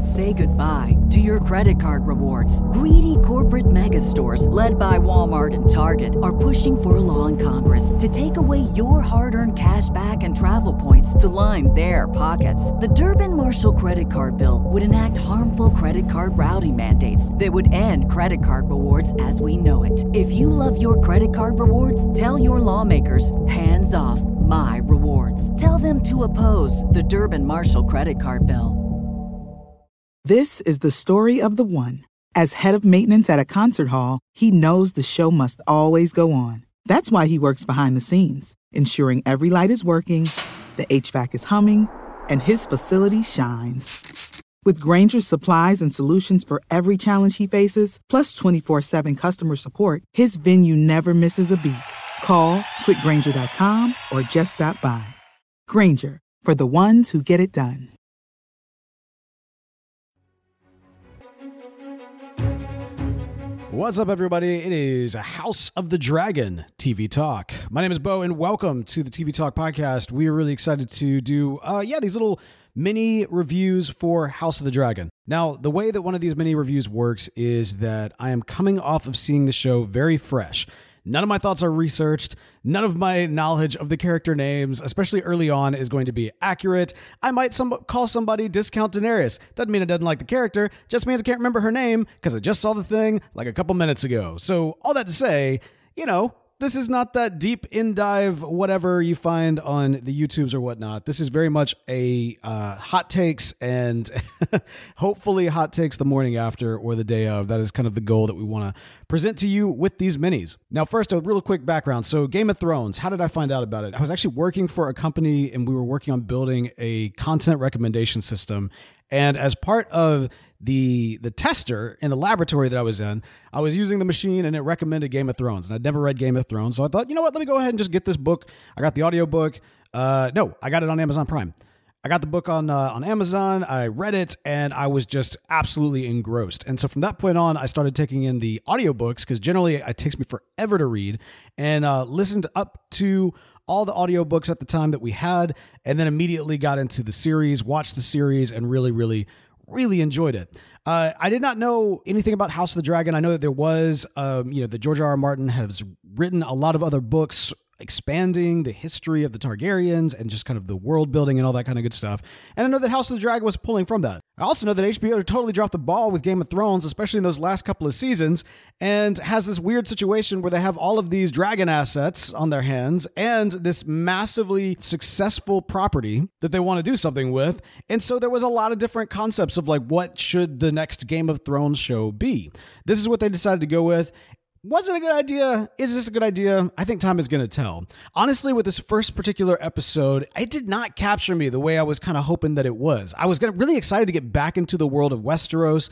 Say goodbye to your credit card rewards. Greedy corporate mega stores, led by Walmart and Target, are pushing for a law in Congress to take away your hard-earned cash back and travel points to line their pockets. The Durbin-Marshall credit card bill would enact harmful credit card routing mandates that would end credit card rewards as we know it. If you love your credit card rewards, tell your lawmakers, hands off my rewards. Tell them to oppose the Durbin-Marshall credit card bill. This is the story of the one. As head of maintenance at a concert hall, he knows the show must always go on. That's why he works behind the scenes, ensuring every light is working, the HVAC is humming, and his facility shines. With Grainger's supplies and solutions for every challenge he faces, plus 24/7 customer support, his venue never misses a beat. Call quickgrainger.com or just stop by. Grainger, for the ones who get it done. What's up, everybody? It is House of the Dragon TV Talk. My name is Bo, and welcome to the TV Talk podcast. We are really excited to do, these little mini reviews for House of the Dragon. Now, the way that one of these mini reviews works is that I am coming off of seeing the show very fresh. None of my thoughts are researched. None of my knowledge of the character names, especially early on, is going to be accurate. I might call somebody Discount Daenerys. Doesn't mean I didn't like the character. Just means I can't remember her name because I just saw the thing like a couple minutes ago. So all that to say, this is not that deep in-dive whatever you find on the YouTubes or whatnot. This is very much a hot takes and hopefully hot takes the morning after or the day of. That is kind of the goal that we want to present to you with these minis. Now, first, a real quick background. So Game of Thrones, how did I find out about it? I was actually working for a company and we were working on building a content recommendation system. And as part of the tester in the laboratory that I was in, I was using the machine and it recommended Game of Thrones. And I'd never read Game of Thrones. So I thought, you know what, let me go ahead and just get this book. I got the audiobook. No, I got it on Amazon Prime. I got the book on Amazon. I read it and I was just absolutely engrossed. And so from that point on, I started taking in the audiobooks because generally it takes me forever to read, and listened up to all the audiobooks at the time that we had, and then immediately got into the series, watched the series, and really enjoyed it. I did not know anything about House of the Dragon. I know that there was, that George R.R. Martin has written a lot of other books expanding the history of the Targaryens and just kind of the world building and all that kind of good stuff. And I know that House of the Dragon was pulling from that. I also know that HBO totally dropped the ball with Game of Thrones, especially in those last couple of seasons, and has this weird situation where they have all of these dragon assets on their hands and this massively successful property that they want to do something with. And so there was a lot of different concepts of like, what should the next Game of Thrones show be? This is what they decided to go with. Was it a good idea? Is this a good idea? I think time is going to tell. Honestly, with this first particular episode, it did not capture me the way I was kind of hoping that it was. I was really excited to get back into the world of Westeros,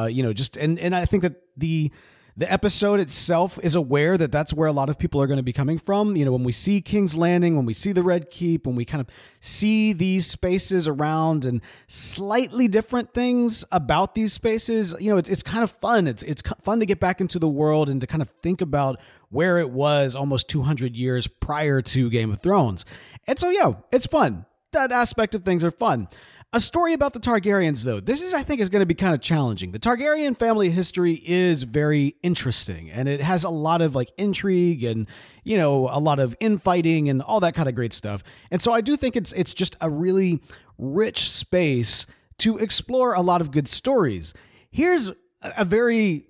and I think that the episode itself is aware that that's where a lot of people are going to be coming from. When we see King's Landing, when we see the Red Keep, when we kind of see these spaces around and slightly different things about these spaces, it's kind of fun. It's fun to get back into the world and to kind of think about where it was almost 200 years prior to Game of Thrones. And so, it's fun. That aspect of things are fun. A story about the Targaryens, though. I think, is going to be kind of challenging. The Targaryen family history is very interesting, and it has a lot of intrigue and, a lot of infighting and all that kind of great stuff. And so I do think it's just a really rich space to explore a lot of good stories. Here's a very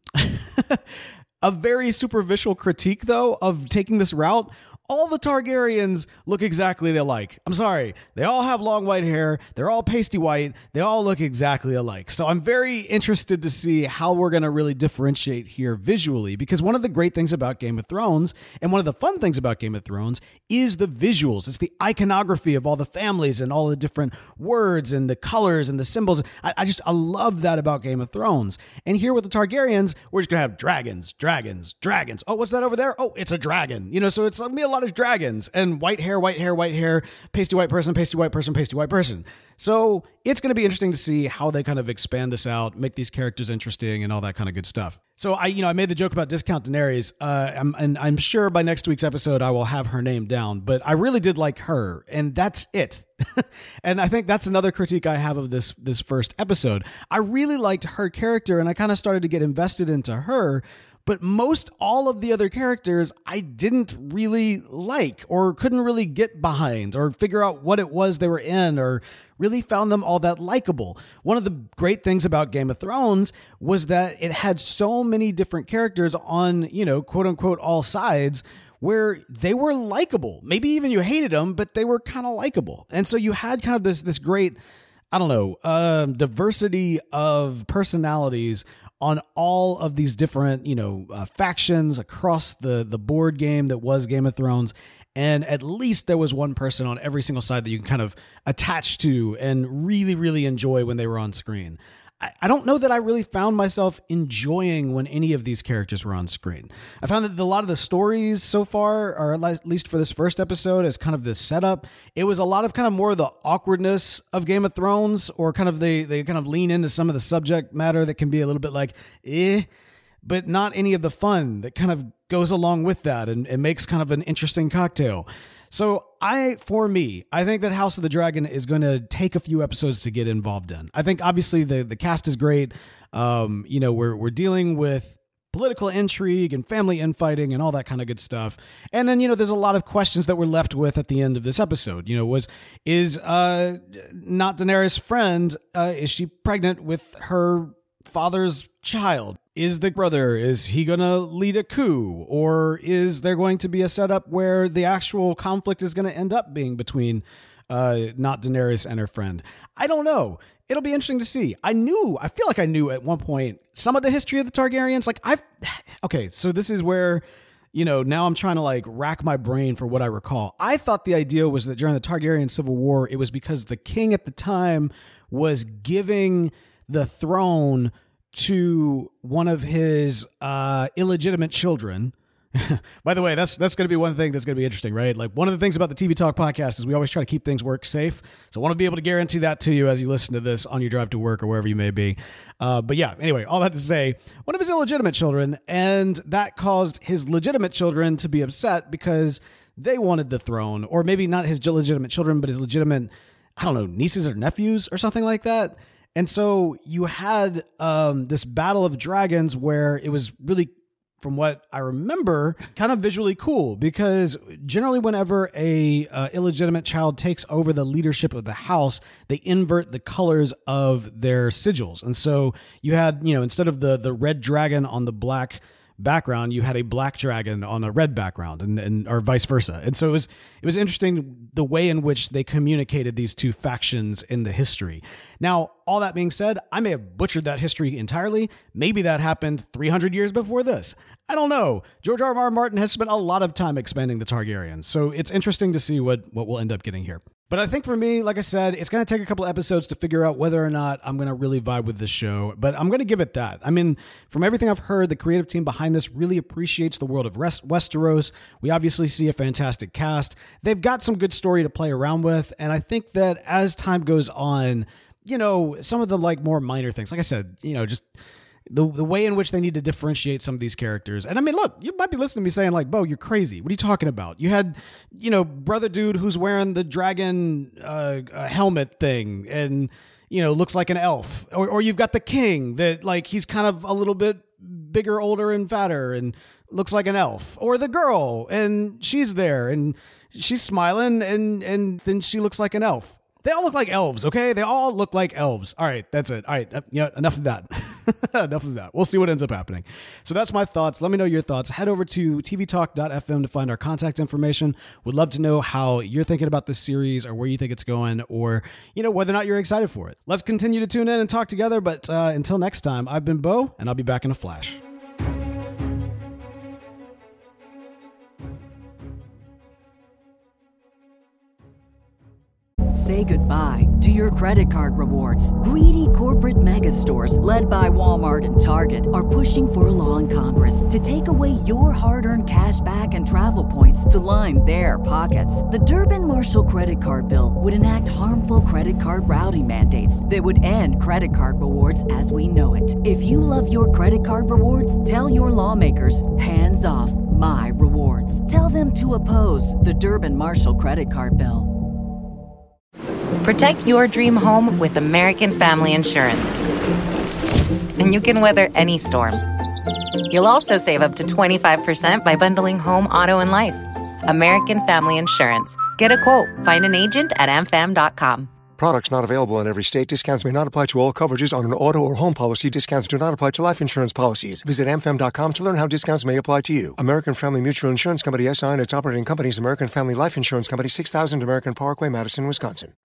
a very superficial critique, though, of taking this route. All the Targaryens look exactly alike. I'm sorry. They all have long white hair. They're all pasty white. They all look exactly alike. So I'm very interested to see how we're going to really differentiate here visually, because one of the great things about Game of Thrones and one of the fun things about Game of Thrones is the visuals. It's the iconography of all the families and all the different words and the colors and the symbols. I love that about Game of Thrones. And here with the Targaryens, we're just going to have dragons. Oh, what's that over there? Oh, it's a dragon. So it's going to be a lot lot of dragons and white hair, pasty white person, pasty white person, pasty white person. So it's going to be interesting to see how they kind of expand this out, make these characters interesting and all that kind of good stuff. So I made the joke about Discount Daenerys, and I'm sure by next week's episode I will have her name down, but I really did like her, and that's it. And I think that's another critique I have of this first episode. I really liked her character, and I kind of started to get invested into her, but most all of the other characters I didn't really like or couldn't really get behind or figure out what it was they were in or really found them all that likable. One of the great things about Game of Thrones was that it had so many different characters on, quote unquote, all sides where they were likable. Maybe even you hated them, but they were kind of likable. And so you had kind of this great, diversity of personalities on all of these different, factions across the board game that was Game of Thrones. And at least there was one person on every single side that you can kind of attach to and really, really enjoy when they were on screen. I don't know that I really found myself enjoying when any of these characters were on screen. I found that a lot of the stories so far, or at least for this first episode, as kind of this setup, it was a lot of kind of more of the awkwardness of Game of Thrones, or kind of they kind of lean into some of the subject matter that can be a little bit like, but not any of the fun that kind of goes along with that and makes kind of an interesting cocktail. So I think that House of the Dragon is going to take a few episodes to get involved in. I think obviously the cast is great. We're dealing with political intrigue and family infighting and all that kind of good stuff. And then, there's a lot of questions that we're left with at the end of this episode. Is not Daenerys' friend, is she pregnant with her father's child? Is the brother, is he going to lead a coup? Or is there going to be a setup where the actual conflict is going to end up being between not Daenerys and her friend? I don't know. It'll be interesting to see. I feel like I knew at one point some of the history of the Targaryens. So this is where, now I'm trying to rack my brain for what I recall. I thought the idea was that during the Targaryen Civil War, it was because the king at the time was giving the throne to one of his illegitimate children. By the way, that's going to be one thing that's going to be interesting, right? One of the things about the TV Talk podcast is we always try to keep things work safe. So I want to be able to guarantee that to you as you listen to this on your drive to work or wherever you may be. But yeah, anyway, all that to say, one of his illegitimate children, and that caused his legitimate children to be upset because they wanted the throne, or maybe not his legitimate children, but his legitimate, nieces or nephews or something like that. And so you had this battle of dragons where it was really, from what I remember, kind of visually cool, because generally whenever a illegitimate child takes over the leadership of the house, they invert the colors of their sigils. And so you had, instead of the red dragon on the black background, you had a black dragon on a red background, and or vice versa. And so it was interesting the way in which they communicated these two factions in the history. Now, all that being said, I may have butchered that history entirely. Maybe that happened 300 years before this. I don't know. George R.R. Martin has spent a lot of time expanding the Targaryens, so it's interesting to see what we'll end up getting here. But I think for me, like I said, it's going to take a couple episodes to figure out whether or not I'm going to really vibe with this show. But I'm going to give it that. I mean, from everything I've heard, the creative team behind this really appreciates the world of Westeros. We obviously see a fantastic cast. They've got some good story to play around with. And I think that as time goes on, some of the more minor things, like I said, just the way in which they need to differentiate some of these characters. And I mean, look, you might be listening to me saying Bo, you're crazy. What are you talking about? You had, brother dude who's wearing the dragon helmet thing and, looks like an elf. Or you've got the king that he's kind of a little bit bigger, older, and fatter and looks like an elf. Or the girl and she's there and she's smiling and then she looks like an elf. They all look like elves, okay? They all look like elves. All right, that's it. All right, enough of that. Enough of that. We'll see what ends up happening. So that's my thoughts. Let me know your thoughts. Head over to tvtalk.fm to find our contact information. Would love to know how you're thinking about this series or where you think it's going or, whether or not you're excited for it. Let's continue to tune in and talk together. But until next time, I've been Bo, and I'll be back in a flash. say goodbye to your credit card rewards. Greedy corporate mega stores, led by Walmart and Target, are pushing for a law in Congress to take away your hard-earned cash back and travel points to line their pockets. The Durbin-Marshall credit card bill would enact harmful credit card routing mandates that would end credit card rewards as we know it. If you love your credit card rewards, tell your lawmakers, hands off my rewards. Tell them to oppose the Durbin-Marshall credit card bill. Protect your dream home with American Family Insurance. And you can weather any storm. You'll also save up to 25% by bundling home, auto, and life. American Family Insurance. Get a quote. Find an agent at amfam.com. Products not available in every state. Discounts may not apply to all coverages on an auto or home policy. Discounts do not apply to life insurance policies. Visit amfam.com to learn how discounts may apply to you. American Family Mutual Insurance Company, SI, and its operating companies, American Family Life Insurance Company, 6000 American Parkway, Madison, Wisconsin.